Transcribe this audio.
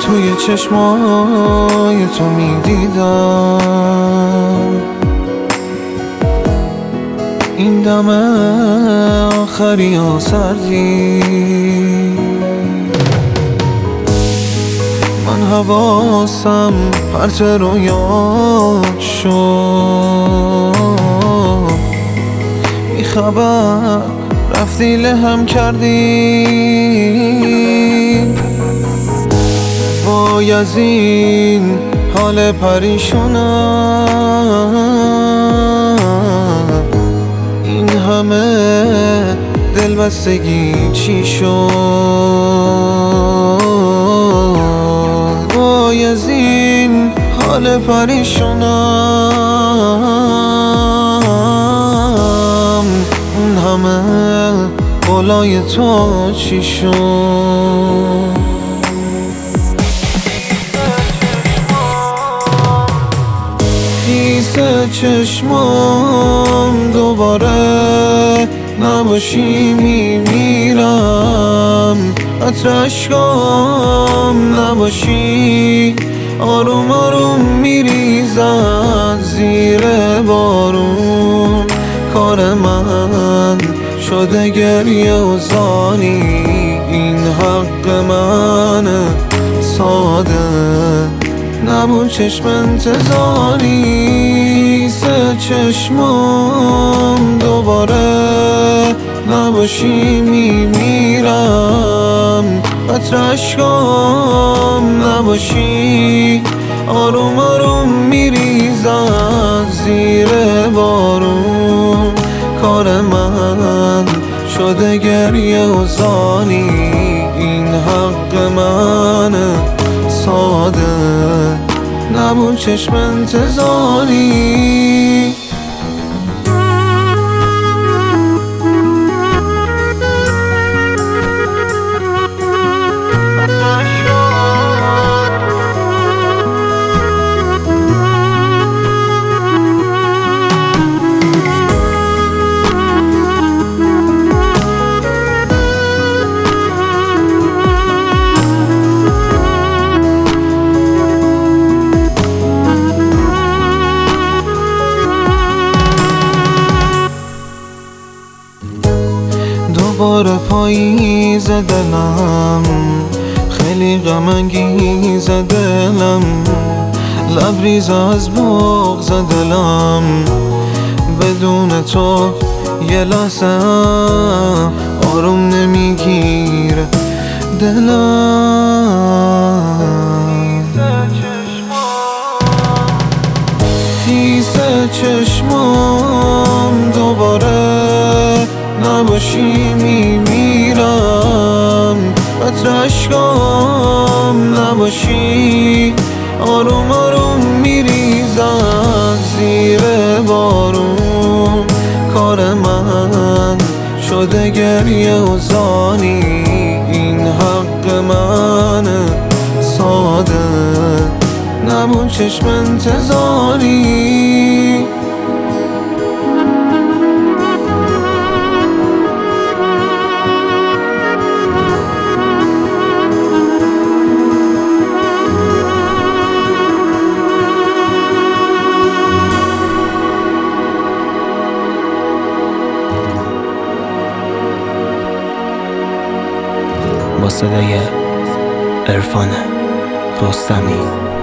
توی چشمای تو میدیدم این دم آخری و سردی. من حواسم پرت رویات شد، بی خبر رفتی لهم کردی. وای از این حال پریشونم، این همه دلبستگی چی شد؟ وای از این حال پریشونم، اون همه قولای تو چی شد؟ خیس چشمام دوباره نباشی میمیرم، عطر اشکام نباشی آروم آروم میریزد زیر بارون. کار من شده گریه و زاری، این حق منه ساده نبود چشم انتظاری. سه چشمام دوباره نباشی میمیرم، عطر اشکام نباشی آروم آروم میریزد زیر بارون. کار من شده گریه و زاری، این حق منه ساده نبود چشم انتظاری. دوباره پاییز دلم، خیلی غم انگیز دلم، لبریز از بغض دلم. بدون تو یه لحظه آروم نمیگیره دلم. خیس چشمام دوباره نباشی میمیرم، عطر اشکام نباشی آروم آروم میریزد زیر بارون. کار من شده گریه و زاری، این حق منه ساده نبود چشم انتظاری. با صدای عرفان رستمی.